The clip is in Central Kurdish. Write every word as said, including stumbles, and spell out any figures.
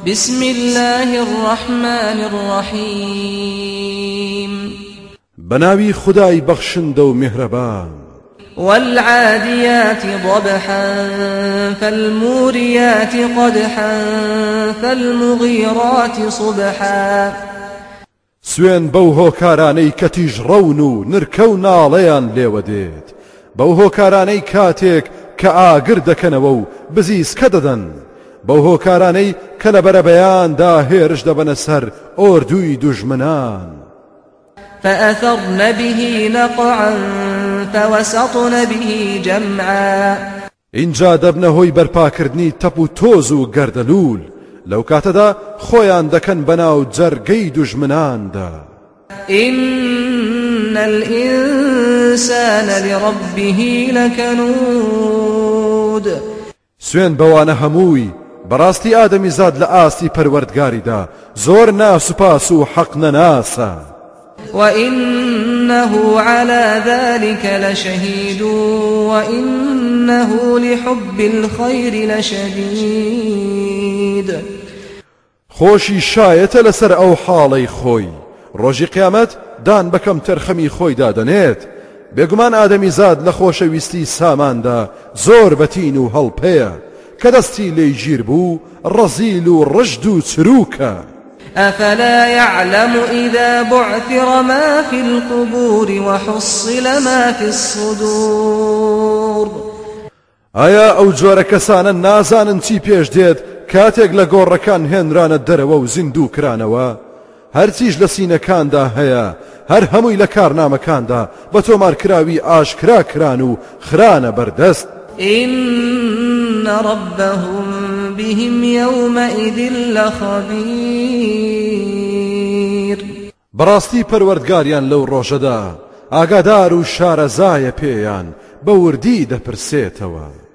بسم الله الرحمن الرحيم بناوي خداي بخشند و مهربان والعاديات ضبحا فالموريات قدحا فالمغيرات صبحا سوين بەو هۆکارانەی کە تیژ ڕەون و نرکە و ناڵەیان لێوە دێت بەو هۆکارانەی کاتێک کە ئاگر دەکەنەوە و بزیسکە دەدەن بەو هۆکارانەی کە لە بەرەبەیاندا هێرش دەبەنە سەر ئۆردووی دوژمنان فأثرن به نقعا فوسطن به جمعا اینجا دەبنە هۆی بەرپاکردنی تەپ و تۆز و گەردەلوول لەو کاتەدا خۆیان دەکەن بەناو جەرگەی دوژمناندا إن الإنسان لربه لكنود سوێن بەوانە هەمووی بەڕاستی ئادەمی زاد لە ئاستی پەروەردگاریدا زۆر ناسوپاس و حەق نەناسە وإنه على ذلك لشهيد وإنه لحب الخير لشديد خۆشی شایەتە لەسەر ئەو حاڵەی خۆی ڕۆژی قیامەت دان بەکەم تەرخەمی خۆی دادەنێت بێگومان ئادەمی زاد لە خۆشەویستی ساماندا زۆر بەتین و هەڵپەیە کە دەستی لێی گیر بوو ڕەزیل و ڕژد و چروکە أفلا يعلم إذا بعثر ما في القبور وحصل ما في الصدور ئایا ئەو جۆرە کەسانە نازانن چی پێش دێت کاتێک لە گۆڕەکان هێنرانە دەرەوە و زیندوو کرانەوە هەرچیش لە سینەکاندا هەیە هەر هەمووی لە کارنامەکاندا بە تۆمارکراوی ئاشکرا کران و خرانە بەردەست إن ربهم بهم يومئذ لخبير بەڕاستی پەروەردگاریان لەو ڕۆژەدا ئاگادار و شارەزایە پێیان بە وردی دەپرسێتەوە